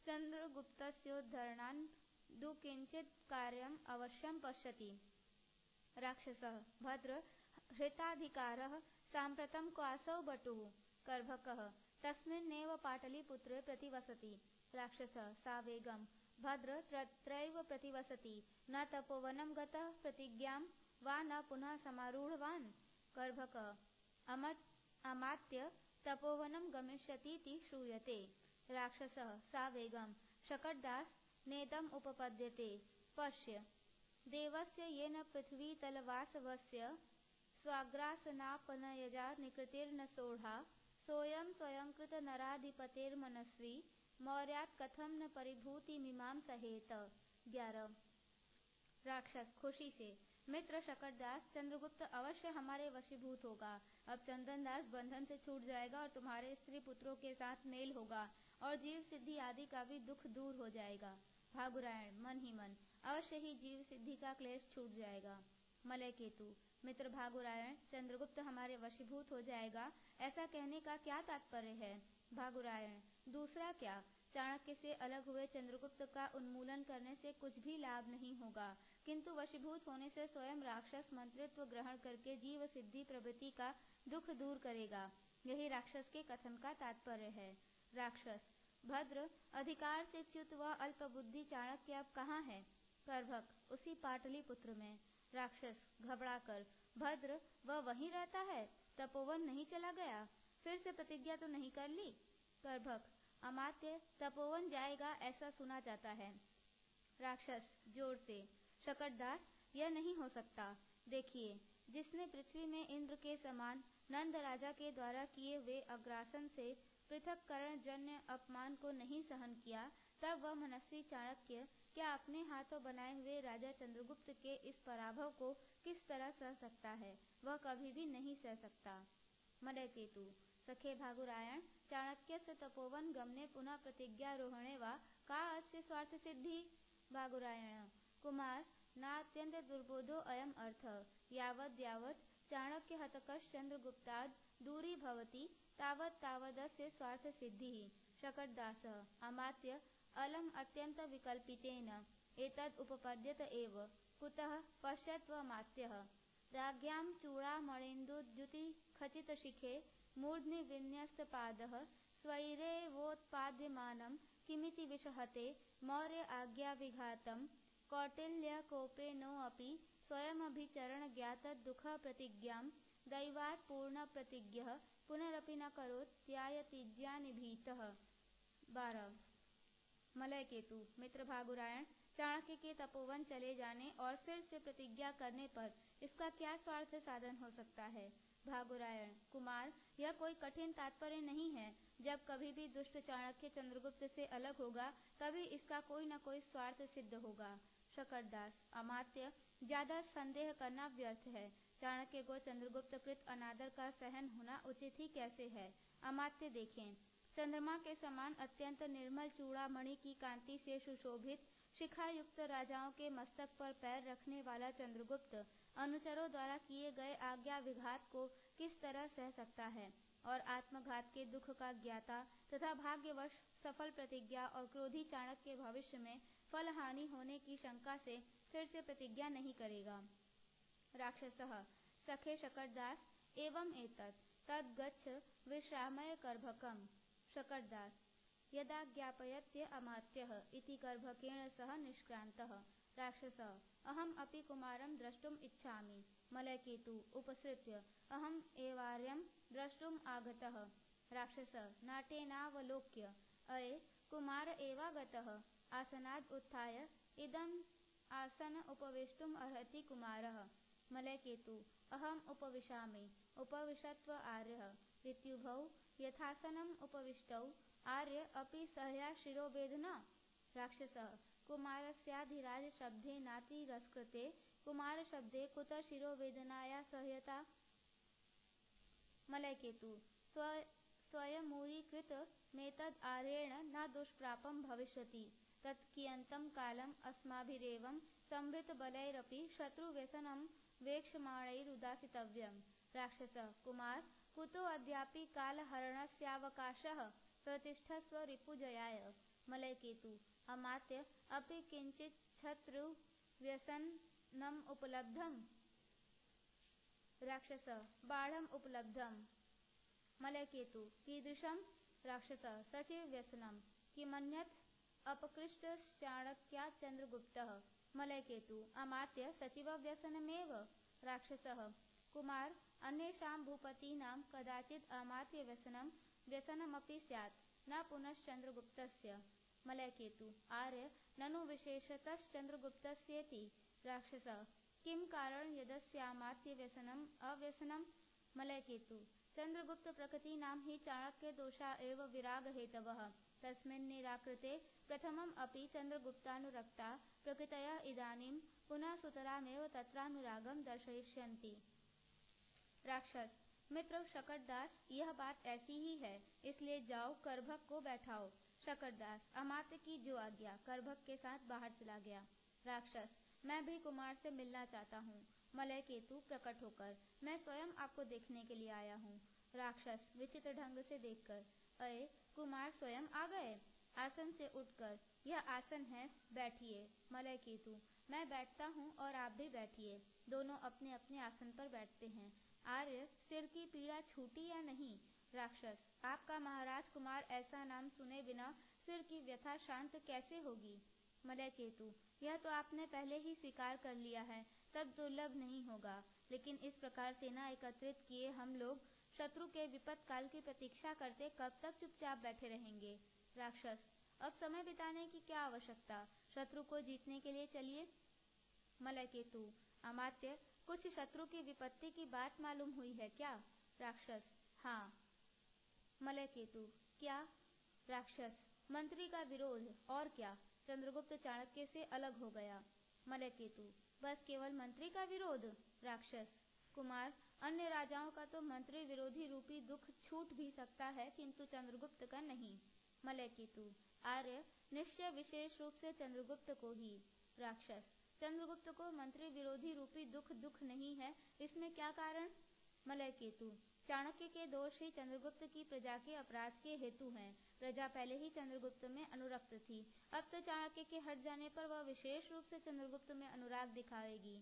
चन्द्रगुप्तस्योद्धरणादु किञ्चित् कार्यम् अवश्यं पश्यति। राक्षसः भद्र हृताधिकारः साम्प्रतं क्वासौ बटुः कर्भकः तस्मिन्नेव पाटलिपुत्रे प्रतिवसति। राक्षसः सावेगं भद्र तत्रैव प्रतिवसति न तपोवनं गतः प्रतिज्ञां वा न पुनः समारूढवान्। कर्भकः अमात्य तपोवनं गमिष्यतीति श्रूयते। राक्षसः सावेगं शकटदास नेदम् उपपद्यते। पश्य देवस्य येन पृथ्वीतलवासवस्य स्वाग्रासनापनयजा निकृतिर्न सोढा सोऽयं स्वयंकृतनराधिपतेर्मनस्वी मौर्यात् कथं न परिभूतिमिमां सहेत। 11 राक्षस खुशी से मित्र शकटदास चंद्रगुप्त अवश्य हमारे वशीभूत होगा। अब चंदनदास बंधन से छूट जाएगा और तुम्हारे स्त्री पुत्रों के साथ मेल होगा और जीव सिद्धि आदि का भी दुख दूर हो जाएगा। भागुरायण मन ही मन अवश्य ही जीव सिद्धि का क्लेश छूट जाएगा। मलय केतु मित्र भागुरायण चंद्रगुप्त हमारे वशीभूत हो जाएगा, ऐसा कहने का क्या तात्पर्य है। भागुरायण दूसरा क्या, चाणक्य से अलग हुए चंद्रगुप्त का उन्मूलन करने से कुछ भी लाभ नहीं होगा, किंतु वशीभूत होने से स्वयं राक्षस मंत्रित्व ग्रहण करके जीव सिद्धि प्रभृति का दुख दूर करेगा। यही राक्षस के कथन का तात्पर्य है। राक्षस भद्र अधिकार से च्युत व अल्प बुद्धि चाणक्य अब कहाँ है। कर्भक उसी पाटलिपुत्र में। राक्षस घबराकर भद्र वह वहीं रहता है, तपोवन नहीं चला गया, फिर से प्रतिज्ञा तो नहीं कर ली। कर्भक अमात्य तपोवन जाएगा ऐसा सुना जाता है। राक्षस जोर से शकटदास यह नहीं हो सकता। देखिए जिसने पृथ्वी में इंद्र के समान नंद राजा के द्वारा किए हुए अग्रासन से पृथक्करण जन्य अपमान को नहीं सहन किया, तब वह मनस्वी चाणक्य क्या अपने हाथों बनाए हुए राजा चंद्रगुप्त के इस पराभव को किस तरह सह सकता है। वह कभी भी नहीं सह सकता। मलय केतु सखे भागुरायण चाणक्य से तपोवन गमने पुनः प्रतिज्ञारोहणे वा का अस्य स्वार्थ सिद्धि। भागुरायण कुमार नात्यंत दुर्बोधो अयम अर्थ यावद् चाणक्य हतकश् चंद्रगुप्ताद् दूरी भवति तावत् तावदस्य स्वार्थ सिद्धि। शकटदासः अमात्य अलम अत्यंत विकल्पितेन एतद् उपपद्यत एव कुतः पश्यत्वमात्यः राज्ञां चूड़ामणेन्दुद्युति खचितशिखे मूर्ध्नि विन्यस्तपादः स्वैरेवोत्पाद्यमानं किमिति विषहते मौर्य आज्ञाविघातं कौटिल्यकोपेनोऽपि स्वयमभिचरणज्ञातद्दुःख प्रतिज्ञां दैवात् पूर्णप्रतिज्ञः पुनरपि न करोत्यायतिज्ञानिभीतः। 12 मलय केतु मित्र भागुरायण चाणक्य के तपोवन चले जाने और फिर से प्रतिज्ञा करने पर इसका क्या स्वार्थ साधन हो सकता है। भागुरायण कुमार यह कोई कठिन तात्पर्य नहीं है। जब कभी भी दुष्ट चाणक्य चंद्रगुप्त से अलग होगा तभी इसका कोई न कोई स्वार्थ सिद्ध होगा। शकटदास अमात्य ज्यादा संदेह करना व्यर्थ है। चाणक्य को चंद्रगुप्त कृत अनादर का सहन होना उचित ही कैसे है। अमात्य देखें चंद्रमा के समान अत्यंत निर्मल चूड़ामणि की कांति से सुशोभित शिखा युक्त राजाओं के मस्तक पर पैर रखने वाला चंद्रगुप्त अनुचरों द्वारा किए गए आज्ञा विघात को किस तरह सह सकता है और आत्मघात के दुख का ज्ञाता तथा भाग्यवश सफल प्रतिज्ञा और क्रोधी चाणक्य भविष्य में फल हानि होने की शंका से फिर से प्रतिज्ञा नहीं करेगा। राक्षसः सखे शकटदास एवं एतत् तद् गच्छ विश्रामय कर्भकम्। शकटदास यदा ज्ञापयत्य अमात्यः इति कर्भकेण सह निष्क्रान्तः। राक्षसः अहम् अपि कुमारं द्रष्टुम् इच्छामि। मलय केतु उपसृत्य अहम् एवार्यं द्रष्टुम् आगतः। राक्षसः नाटेनावलोक्य अये कुमार एवागतः आसनाद् उत्थाय इदम् आसन उपवेष्टुम् अर्हति कुमारः। मलय केतु अहम् उपविशामि। उपविशत्व आर्यः ऋत्युभौ यथासनम् उपविष्टौ आर्य अपि सहया शिरोवेदना। राक्षसः कुमारस्याधिराज शब्दे नातिरस्कृते कुमार शब्दे कुतः शिरोवेदनाया सह्यता। मलय केतु स्वयमूरीकृत मेतद् आर्येण न दुष्प्रापं भविष्यति तत् कियन्तं कालम् अस्माभिरेवं संभृतबलैरपि शत्रुव्यसनं वेक्षमाणैरुदासितव्यम्। राक्षसः कुमार कुतो अद्यापि कालहरणस्यावकाशः प्रतिष्ठस्व रिपुजयाय। मलय केतु अमात्य अपि किंचित शत्रु व्यसनम उपलब्धम। राक्षस बाढ़म उपलब्धम। मलय केतु कीदृशम। राक्षस सचिव व्यसनम किमन्यत् अपकृष्ट चाणक्या चंद्रगुप्तः। मलय केतु अमात्य सचिव व्यसनमेव। राक्षसः कुमार अन्येषां भूपतीनां कदाचित् अमात्य व्यसनमपि स्यात् न पुनश्चंद्रगुप्तस्य। मलय केतु आर्य ननु विशेषतश्चंद्रगुप्तस्येति। राक्षसः किं कारण यदस्यामात्य व्यसनम अव्यसनम। मलय केतु चंद्रगुप्त प्रकृतीनां हि चाणक्य दोषा एव विराग हेतवः। तस्मिन् निराकृते प्रथमम् अपि चंद्रगुप्तानुरक्ता प्रकृतयः इदानीं पुनः सुतरामेव तत्रानुरागं दर्शयिष्यन्ति। राक्षस मित्र शकटदास यह बात ऐसी ही है, इसलिए जाओ करभक को बैठाओ। शकटदास अमात्य की जो आज्ञा। करभक के साथ बाहर चला गया। राक्षस मैं भी कुमार से मिलना चाहता हूँ। मलय केतु प्रकट होकर मैं स्वयं आपको देखने के लिए आया हूँ। राक्षस विचित्र ढंग से देखकर अये कुमार स्वयं आ गए। आसन से उठकर यह आसन है, बैठिए। मलय केतु मैं बैठता हूँ और आप भी बैठिए। दोनों अपने अपने आसन पर बैठते हैं। आर्य सिर की पीड़ा छूटी या नहीं। राक्षस आपका महाराज कुमार ऐसा नाम सुने बिना सिर की व्यथा शांत कैसे होगी। मलय केतु यह तो आपने पहले ही स्वीकार कर लिया है, तब दुर्लभ नहीं होगा। लेकिन इस प्रकार सेना एकत्रित किए हम लोग शत्रु के विपत काल की प्रतीक्षा करते कब तक चुपचाप बैठे रहेंगे। राक्षस अब समय बिताने की क्या आवश्यकता, शत्रु को जीतने के लिए चलिए। मलय केतु अमात्य कुछ शत्रु की विपत्ति की बात मालूम हुई है क्या। राक्षस हाँ। मलय केतु क्या। राक्षस मंत्री का विरोध और क्या, चंद्रगुप्त चाणक्य से अलग हो गया। मलय केतु बस केवल मंत्री का विरोध। राक्षस कुमार अन्य राजाओं का तो मंत्री विरोधी रूपी दुख छूट भी सकता है, किंतु चंद्रगुप्त का नहीं। मलय केतु आर्य निश्चय विशेष रूप से चंद्रगुप्त को ही। राक्षस चंद्रगुप्त को मंत्री विरोधी रूपी दुख नहीं है, इसमें क्या कारण। मलय केतु चाणक्य के दोष ही चंद्रगुप्त की प्रजा के अपराध के हेतु हैं। प्रजा पहले ही चंद्रगुप्त में अनुरक्त थी, अब तो चाणक्य के हट जाने पर वह विशेष रूप से चंद्रगुप्त में अनुराग दिखाएगी।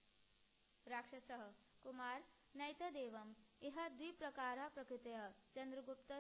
राक्षसः कुमार नैतदेवम् इह द्विप्रकारा प्रकृतयः चंद्रगुप्त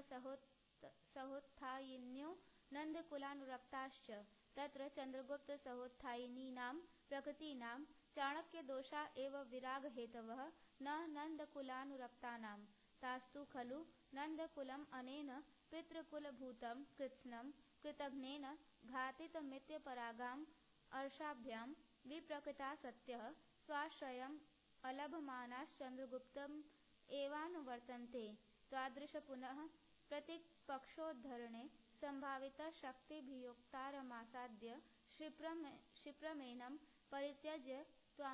सहोत्थायिन्यो नंदकुलानुरक्ताश्च। तत्र चंद्रगुप्त सहोत्थायिनीनां प्रकृतीनां चाणक्य दोषा एव विराग हेतवः न नंदकुलानुरक्तानां। तास्तु खलु नंदकुलम् अनेन पितृकुलभूतं कृत्स्नं कृतघ्नेन घातितमित्यपरागाम् अर्षाभ्यां विप्रकृता सत्यः स्वाश्रयम् अलभमानाश्चंद्रगुप्तम् एवानुवर्तन्ते। तादृश पुनः प्रतिपक्षोद्धरणे संभावित शक्तिभियोक्तारमासाद्य क्षिप्रमेनं परित्यज्य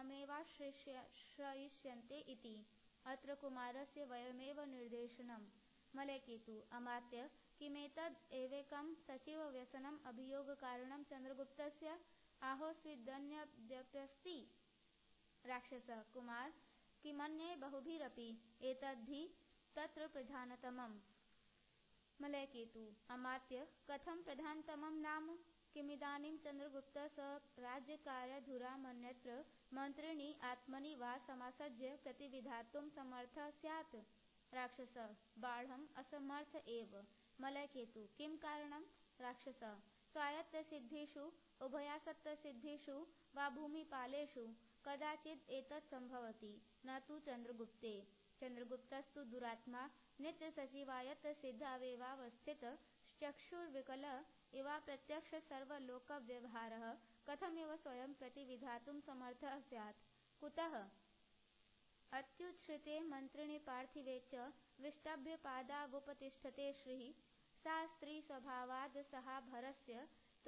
त्वामेवाश्रयिष्यन्ते इति। अत्र कुमारस्य वयमेव निर्देशनम्। मलय केतु अमात्य किमेतद् एवेकं सचिव व्यसनम् अभियोग कारणं चंद्रगुप्तस्य आहोस्विदन्यद्यप्यस्ति। राक्षस कुमार किमन्ये बहुभिरपि एतद्धि तत्र प्रधानतमम्। मलय केतु अमात्य कथं प्रधानतमं नाम। किमिदानीं चंद्रगुप्त स राज्यकार्यधुरामन्यत्र मंत्रिणी आत्मनि वा समासज्य प्रतिविधातुं समर्थः स्यात्। राक्षस बाढ़ं असमर्थ एव। मलय केतु किं कारणं। राक्षस स्वायत्त सिद्धिषु उभयासत्त सिद्धिषु वा भूमिपालेषु कदाचित् एतत् संभवति, न तु चंद्रगुप्ते। चंद्रगुप्तस्तु दुरात्मा नित्य सचिवायत्त सिद्धावेवावस्थित चक्षुर्विकल इवा प्रत्यक्ष सर्वलोक व्यवहारः कथमेव स्वयं प्रतिविधातुं समर्थः स्यात्। कुतः अत्युच्छ्रिते मंत्रिणे पार्थिवे च विष्टभ्य पादावुपतिष्ठते श्रीः सा स्त्री स्वभावाद् सहाभरस्य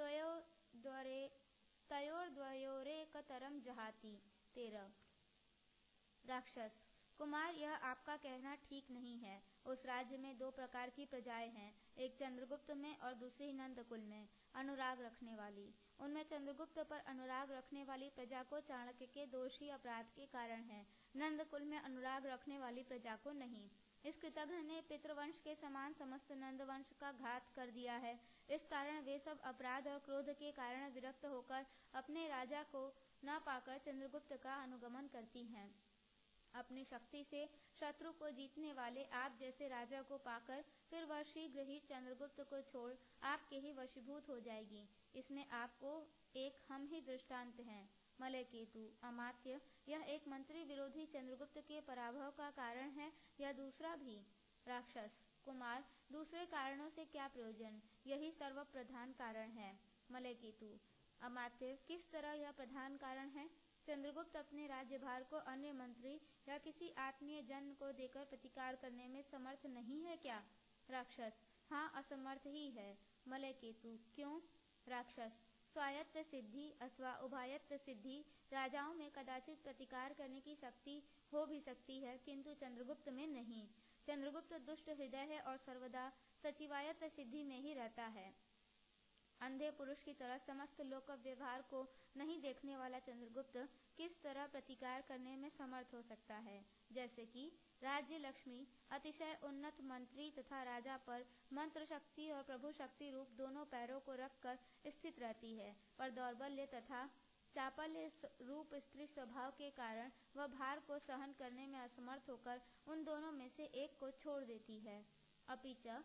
तयोर्द्वयोरेकतरं जहाति। 13। राक्षस कुमार यह आपका कहना ठीक नहीं है। उस राज्य में दो प्रकार की प्रजाएं हैं, एक चंद्रगुप्त में और दूसरी नंदकुल में अनुराग रखने वाली। उनमें चंद्रगुप्त पर अनुराग रखने वाली प्रजा को चाणक्य के दोषी अपराध के कारण है, नंदकुल में अनुराग रखने वाली प्रजा को नहीं। इस कृतघ्न ने पितृवंश के समान समस्त नंदवंश का घात कर दिया है। इस कारण वे सब अपराध और क्रोध के कारण विरक्त होकर अपने राजा को न पाकर चंद्रगुप्त का अनुगमन करती हैं। अपनी शक्ति से शत्रु को जीतने वाले आप जैसे राजा को पाकर फिर वह शीघ्र ही चंद्रगुप्त को छोड़ आपके ही वशीभूत हो जाएगी। इसमें आपको एक हम ही दृष्टांत हैं। मलयकेतु अमात्य, यह एक मंत्री विरोधी चंद्रगुप्त के पराभव का कारण है या दूसरा भी? राक्षस कुमार, दूसरे कारणों से क्या प्रयोजन, यही सर्व प्रधान कारण है। मलयकेतु अमात्य, किस तरह यह प्रधान कारण है? चंद्रगुप्त अपने राज्यभार को अन्य मंत्री या किसी आत्मीय जन को देकर प्रतिकार करने में समर्थ नहीं है क्या? राक्षस हाँ, असमर्थ ही है। मलयकेतु क्यों? राक्षस स्वायत्त सिद्धि अथवा उभायत्त सिद्धि राजाओं में कदाचित प्रतिकार करने की शक्ति हो भी सकती है, किंतु चंद्रगुप्त में नहीं। चंद्रगुप्त दुष्ट हृदय है और सर्वदा सचिवायत्त सिद्धि में ही रहता है। अंधे पुरुष की तरह समस्त लोक व्यवहार को नहीं देखने वाला चंद्रगुप्त किस तरह प्रतिकार करने में समर्थ हो सकता है? जैसे कि राज्य लक्ष्मी अतिशय उन्नत मंत्री तथा राजा पर मंत्र शक्ति और प्रभु शक्ति रूप दोनों पैरों को रखकर स्थित रहती है, पर दौर्बल्य तथा चापल्य रूप स्त्री स्वभाव के कारण वह भार को सहन करने में असमर्थ होकर उन दोनों में से एक को छोड़ देती है। अपि च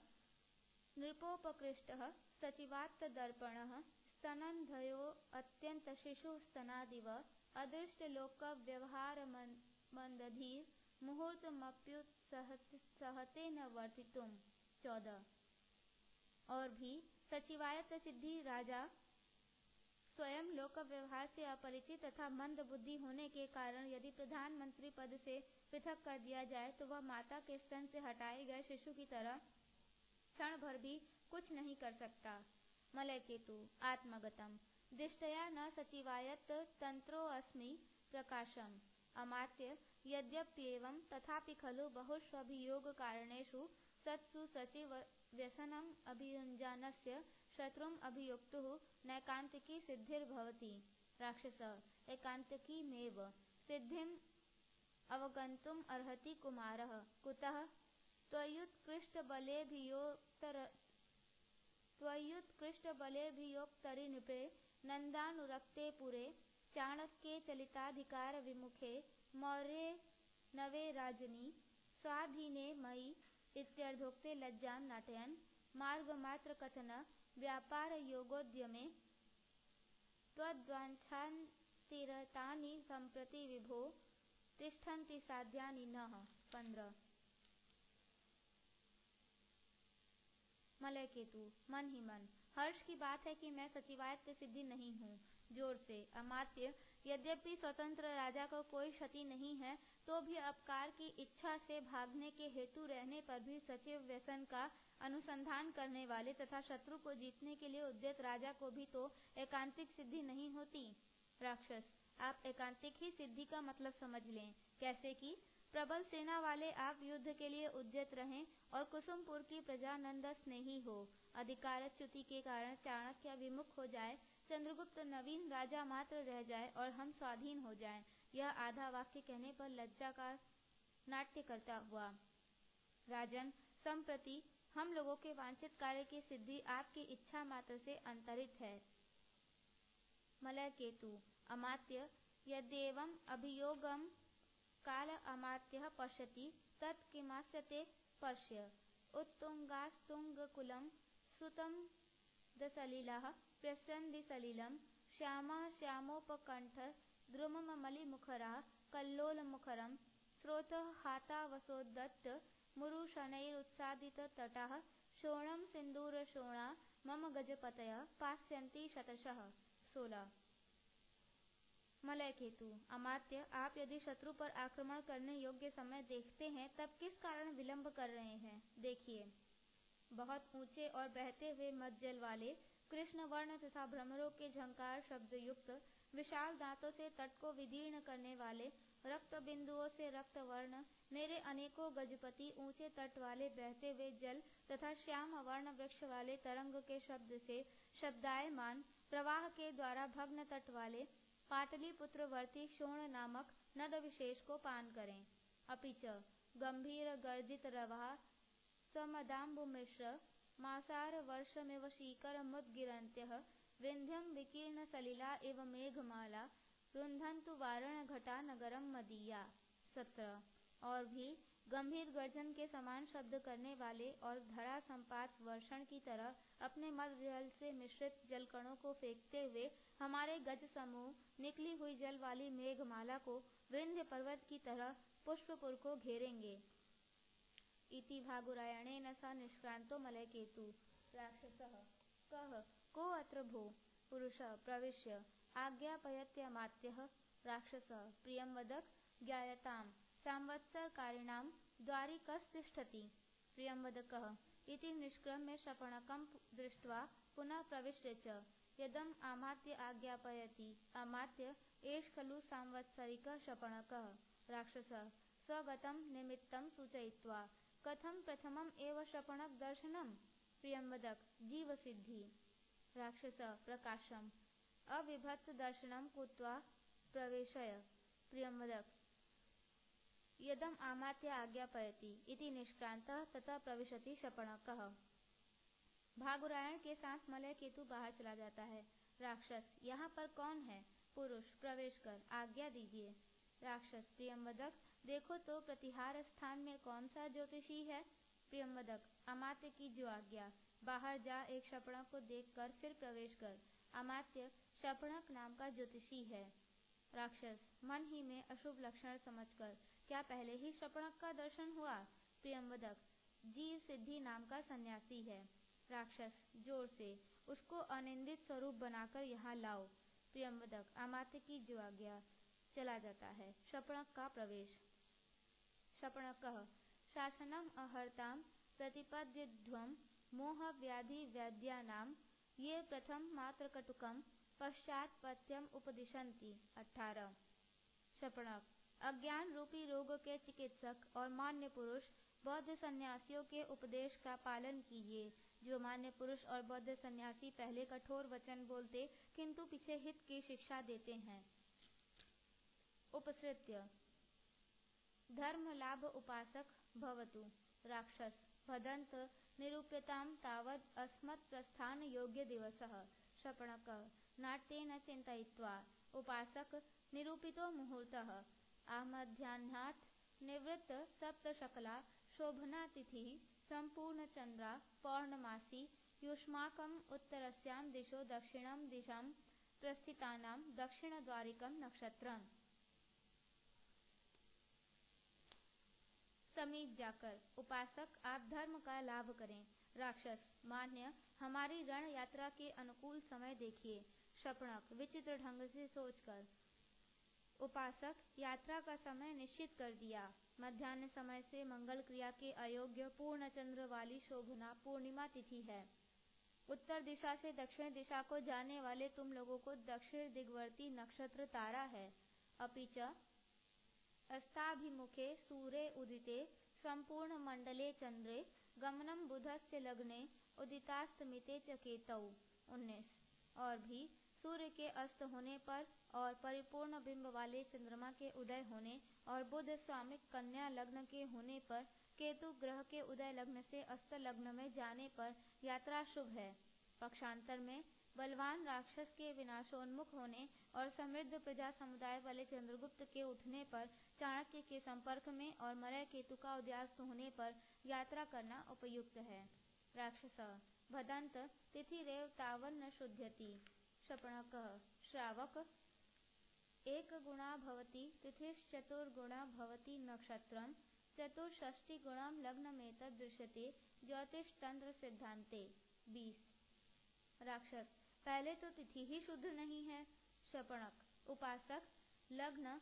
नृपोपकृष्टः सचिवात्त दर्पणः स्तनन्धयो अत्यंत शिशु स्तनादिव अदृष्ट लोक व्यवहार मंदधीर मुहूर्तमप्युत्सहते न वर्तितुम। 14। और भी सचिवायत्त सिद्धि राजा स्वयं लोक व्यवहार से अपरिचित तथा मंद बुद्धि होने के कारण यदि प्रधानमंत्री पद से पृथक कर दिया जाए तो वह माता के स्तन से हटाए गए शिशु की तरह क्षण भर भी कुछ नहीं कर सकता। मलयकेतु आत्मगतम दिष्टया न सचिवायत्त तंत्रोऽस्मि प्रकाशम। अमात्य, यद्यप्येवं तथापि खलु बहुष्वभियोग कारणेषु सत्सु सचिव व्यसनम अभियुञ्जानस्य शत्रुम अभियुक्तुः नैकांतिकी सिद्धिर्भवति। राक्षस एकांतिकी मेव सिद्धिम अवगन्तुम अर्हति कुमारः। कुतः? त्वय्युत्कृष्टबलेभियोक्तरि नृपे नन्दानुरक्ते पुरे चाणक्ये चलिताधिकार विमुखे मौर्ये नवे राजनि स्वाधीने मयि इत्यर्थोक्ते लज्जां नाटयन् मार्गमात्र कथन व्यापार योगोद्यमे त्वद्वाञ्छान्तिरतानि सम्प्रति विभो तिष्ठन्ति साध्यानि नः। 15। मलयकेतु मन ही मन, हर्ष की बात है कि मैं सचिवायत्त सिद्धि नहीं हूँ। जोर से अमात्य, यद्यपि स्वतंत्र राजा को कोई क्षति नहीं है तो भी अपकार की इच्छा से भागने के हेतु रहने पर भी सचिव व्यसन का अनुसंधान करने वाले तथा शत्रु को जीतने के लिए उद्यत राजा को भी तो एकांतिक सिद्धि नहीं होती। राक्षस आप एकांतिक ही सिद्धि का मतलब समझ लें। कैसे कि प्रबल सेना वाले आप युद्ध के लिए उद्यत रहें और कुसुमपुर की प्रजा नंद स्नेही हो, अधिकारच्युति के कारण चाणक्य विमुख हो जाए, चंद्रगुप्त नवीन राजा मात्र रह जाए और हम स्वाधीन हो जाएं। यह आधा वाक्य कहने पर लज्जा का नाट्य करता हुआ। राजन, संप्रति हम लोगों के वांछित कार्य की सिद्धि आपकी इच्छा मात्र से अंतरित है। मलयकेतु अमात्य, यद्येवं अभियोगम काल अमात्यः पश्यति तत् किमास्यते पश्य। उत्तुंगास्तुंगकुलं श्रुतं दसलिलः पश्यन्ति सलिलं श्यामः श्यामोपकण्ठ द्रुममलिमुखरः कल्लोलमुखरं स्रोतः हातावसोद्दत्त मुरुशनैरुत्सादिततटः शोणं सिन्दूरशोणा मम गजपतयः पास्यन्ति शतशः। 16। मलयकेतु अमात्य, आप यदि शत्रु पर आक्रमण करने योग्य समय देखते हैं तब किस कारण विलंब कर रहे हैं? देखिए, बहुत ऊंचे और बहते हुए मज्जल वाले कृष्ण वर्ण तथा भ्रमरों के झंकार शब्द युक्त विशाल दांतों से तट को विदीर्ण करने वाले रक्त बिंदुओं से रक्त वर्ण मेरे अनेकों गजपति ऊंचे तट वाले बहते हुए जल तथा श्याम वर्ण वृक्ष वाले तरंग के शब्द से शब्दायमान प्रवाह के द्वारा भग्न तट वाले पाटलिपुत्रवर्ती शोण नामक नद विशेष को पान करें। अपि च गंभीर गर्जित रवा समदाम्बु मिश्र मासार वर्षमिव शीकर मुद्गिरन्त्यः विन्ध्यं विकीर्ण सलिला इव मेघमाला रुन्धन्तु वारण घटा नगरम मदीया। 17 और भी गंभीर गर्जन के समान शब्द करने वाले और धरा संपात वर्षण की तरह अपने मद जल से मिश्रित जलकणों को फेंकते हुए हमारे गज समूह निकली हुई जल वाली मेघमाला को विंध्य पर्वत की तरह पुष्पपुर को घेरेंगे। इति भागुरायणेन स निष्क्रांतो मलयकेतु। राक्षसः कः को अत्र भो पुरुषः प्रविश्य आज्ञापयत्यमात्यः। राक्षसः प्रियं वदक ज्ञायताम् संवत्सरकारिणां द्वारिकस्तिष्ठति। प्रियं वदकः इति निष्क्रम्य शपणकं दृष्ट्वा पुनः प्रविश्य च यदम् आमात्य आज्ञापयति आमात्य एष खलु सांवत्सरिकः शपणकः। राक्षसः स्वगतं निमित्तं सूचयित्वा कथं प्रथमम् एव शपणक दर्शनम्। प्रियं वदक जीवसिद्धि। राक्षसः प्रकाशम् अविभत्स दर्शनं कृत्वा प्रवेशय। प्रियं वदक यदम् आमात्य आज्ञापयति इति निष्क्रांतः ततः प्रविशति शपणकः। भागुरायण के साथ मलय केतु बाहर चला जाता है। राक्षस यहाँ पर कौन है। पुरुष प्रवेश कर आज्ञा दीजिए। राक्षस प्रियंवदक देखो तो प्रतिहार स्थान में कौन सा ज्योतिषी है। प्रियंवदक अमात्य की जो आज्ञा। बाहर जा एक शपणक को देखकर फिर प्रवेश कर। अमात्य शपणक नाम का ज्योतिषी है। राक्षस मन ही में अशुभ लक्षण समझकर क्या पहले ही शपणक का दर्शन हुआ। प्रियंवदक जीव सिद्धि नाम का सन्यासी है। राक्षस जोर से उसको अनिंदित स्वरूप बनाकर यहाँ लाओ। प्रियंवदक अमात्य की जो आज्ञा। चला जाता है। शपणक का प्रवेश। शपणकः शासनम अहर्ताम प्रतिपद्यध्वं मोह व्याधि वैद्यानां ये प्रथम मात्र कटुकम पश्चात पथ्यम उपदिशन्ति। 18 शपणक अज्ञान रूपी रोग के चिकित्सक और मान्य पुरुष बौद्ध सन्यासियों के उपदेश का पालन कीजिए। जो मान्य पुरुष और बौद्ध सन्यासी पहले कठोर वचन बोलते किंतु पीछे हित की शिक्षा देते हैं। उपसृत्य धर्म लाभ उपासक भवतु। राक्षस भदंत निरूप्यतां तावद् अस्मत् प्रस्थान योग्य दिवसः। शपणकः नाट्येन चिन्तयित्वा उपासक निरूपितो मुहूर्तः आमध्याह्नात् निवृत्त सप्तशकला शोभना तिथिः संपूर्ण चंद्रा पौर्णमासी युष्माकम् उत्तरस्यां दिशो दक्षिणं दिशां प्रस्थितानां दक्षिणद्वारिकं नक्षत्रम्। समीप जाकर उपासक आप धर्म का लाभ करें। राक्षस मान्य हमारी रण यात्रा के अनुकूल समय देखिए। शपणक विचित्र ढंग से सोचकर उपासक यात्रा का समय निश्चित कर दिया। मध्याह्न समय से मंगल क्रिया के अयोग्य पूर्ण चंद्र वाली शोभना पूर्णिमा तिथि है। उत्तर दिशा से दक्षिण दिशा को जाने वाले तुम लोगों को दक्षिण दिग्वर्ती नक्षत्र तारा है। अपि च अस्ताभिमुखे सूर्ये उदिते संपूर्ण मंडले चंद्रे गमनम बुधस्य लग्ने उदितास्तमिते च केतौ। 19 और भी सूर्य के अस्त होने पर और परिपूर्ण बिंब वाले चंद्रमा के उदय होने और बुध स्वामिक कन्या लग्न के होने पर केतु ग्रह के उदय लग्न से अस्त लग्न में जाने पर यात्रा शुभ है। पक्षांतर में बलवान राक्षस के विनाशोन्मुख होने और समृद्ध प्रजा समुदाय वाले चंद्रगुप्त के उठने पर चाणक्य के संपर्क में और मलय केतु का उदयास्त होने पर यात्रा करना उपयुक्त है। राक्षस भदंत तिथिरेव तावन्न शुध्यति। शपणकः श्रावक एक गुणा भवति तिथिश्चतुर्गुणा भवति नक्षत्रं चतुष्षष्टिगुणं लग्नमेतद् दृश्यते ज्योतिष तंत्र सिद्धांते। 20 राक्षस पहले तो तिथि ही शुद्ध नहीं है। शपणक उपासक लग्न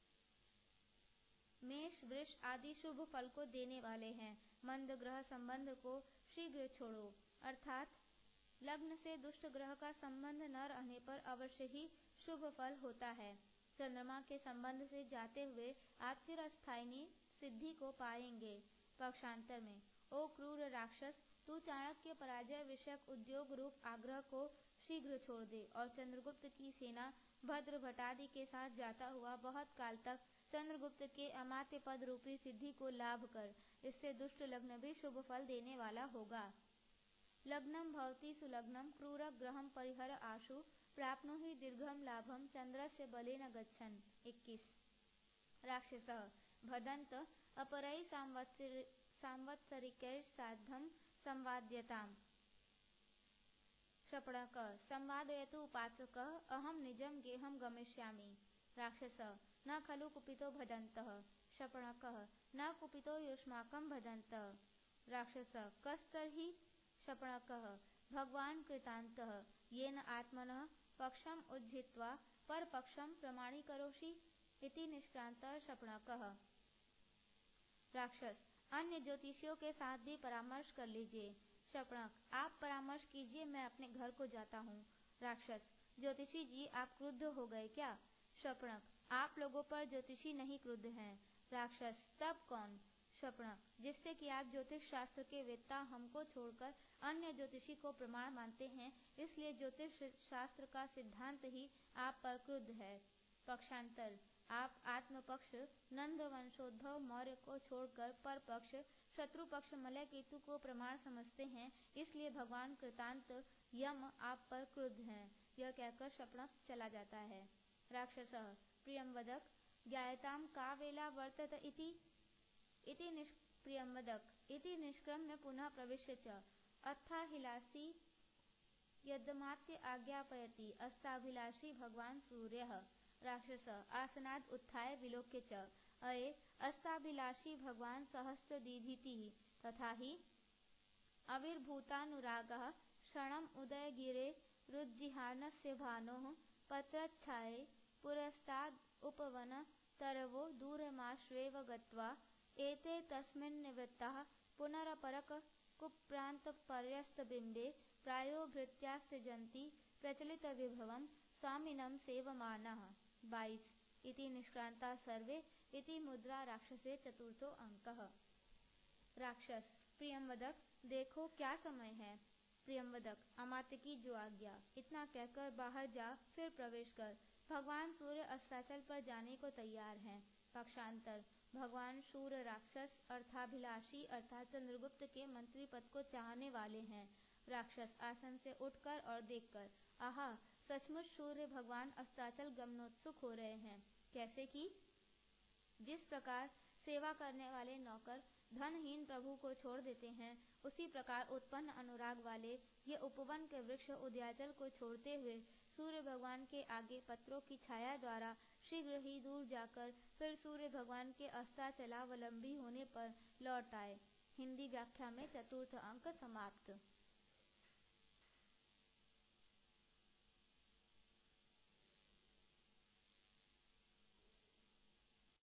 मेष वृष आदि शुभ फल को देने वाले हैं। मंद ग्रह संबंध को शीघ्र छोड़ो। अर्थात लग्न से दुष्ट ग्रह का संबंध न रहने पर अवश्य ही शुभ फल होता है। चंद्रमा के संबंध से जाते हुए आप चिरस्थायिनी सिद्धि को पाएंगे। पक्षांतर में ओ क्रूर राक्षस तू चाणक्य पराजय विषयक उद्योग रूप आग्रह को शीघ्र छोड़ दे। और चंद्रगुप्त की सेना भद्र भटादि के साथ जाता हुआ बहुत काल तक चंद्रगुप्त के अमात्य पद रूपी सिद्धि को लाभ कर, इससे दुष्ट लग्न भी शुभ फल देने वाला होगा। लग्नम भवति सुलग्नम क्रूर ग्रहम परिहर आशु प्राप्नुहि दीर्घम लाभम चंद्रस्य बलेन गच्छन्। 21। राक्षसः भदन्त अपरै सांवत्सरिकै साधं संवाद्यताम्। शपणक संवादयतु उपासकः अहं निजं गेहं गमिष्यामि। राक्षसः न खलु कुपितो भदन्तः। शपणकः न कुपितो युष्माकं भदन्तः। राक्षसः कस्तर्हि। शपणकः भगवान् कृतान्तः येन आत्मनः पक्षम् उज्झित्वा परपक्षं प्रमाणीकरोषि इति निष्क्रान्तः शपणकः। राक्षस अन्य ज्योतिषियों के साथ भी परामर्श कर लीजिए। शपणक आप परामर्श कीजिए, मैं अपने घर को जाता हूँ। राक्षस ज्योतिषी जी आप क्रुद्ध हो गए क्या? शपणक आप लोगों पर ज्योतिषी नहीं क्रुद्ध हैं। राक्षस तब कौन? शपणक जिससे कि आप ज्योतिष शास्त्र के वेत्ता हमको छोड़कर अन्य ज्योतिषी को प्रमाण मानते हैं, इसलिए ज्योतिष शास्त्र का सिद्धांत ही आप पर क्रुद्ध है। पक्षांतर आप आत्मपक्ष नंद वंशोद्भव मौर्य को छोड़कर पर पक्ष शत्रु पक्ष मलय केतु को प्रमाण समझते हैं, इसलिए भगवान कृतांत यम आप पर क्रुद्ध हैं। यह कहकर शपणक चला जाता है। राक्षसः प्रियंवदक ज्ञायताम का वेला वर्तत इति प्रियंवदक इति निष्क्रम्य पुनः प्रविश्य च अत्थाभिलाषी यद्मात्य आज्ञापयति अस्ताभिलाषी भगवान सूर्यः। राक्षसः आसनाद उत्थाय विलोक्य च अये अस्ताभिलाषी भगवान सहस्रदीधितिः तथा हि अविर्भूतानुरागः क्षणम् उदयगिरे रुज्जिहानस्य भानोः पत्रच्छाये पुरस्ताद उपवन तरवो दूरमाश्वेव गत्वा एते तस्मिन् निवृत्ताः पुनरपरक कुप्रान्तपर्यस्तबिम्बे प्रायो भृत्यास्तजन्ति प्रचलित विभवं स्वामिनं सेवमानः। 22 इति निष्क्रांता सर्वे इति मुद्रा राक्षसे चतुर्थो अंकः। राक्षस प्रियंवदक देखो क्या समय है। प्रियंवदक अमात्य की जो आज्ञा। इतना कहकर बाहर जा फिर प्रवेश कर। भगवान सूर्य अस्ताचल पर जाने को तैयार हैं। पक्षांतर भगवान सूर्य राक्षस अर्थाभिलाषी अर्थात चंद्रगुप्त के मंत्री पद को चाहने वाले हैं। राक्षस आसन से उठकर और देखकर आहा सचमुच सूर्य भगवान अस्ताचल गमनोत्सुक हो रहे हैं। कैसे कि जिस प्रकार सेवा करने वाले नौकर धनहीन प्रभु को छोड़ देते हैं, उसी प्रकार उत्पन्न अनुराग वाले ये उपवन के वृक्ष उद्याचल को छोड़ते हुए सूर्य भगवान के आगे पत्रों की छाया द्वारा शीघ्र ही दूर जाकर फिर सूर्य भगवान के अस्ताचलावलंबी होने पर लौट आए। हिंदी व्याख्या में चतुर्थ अंक समाप्त।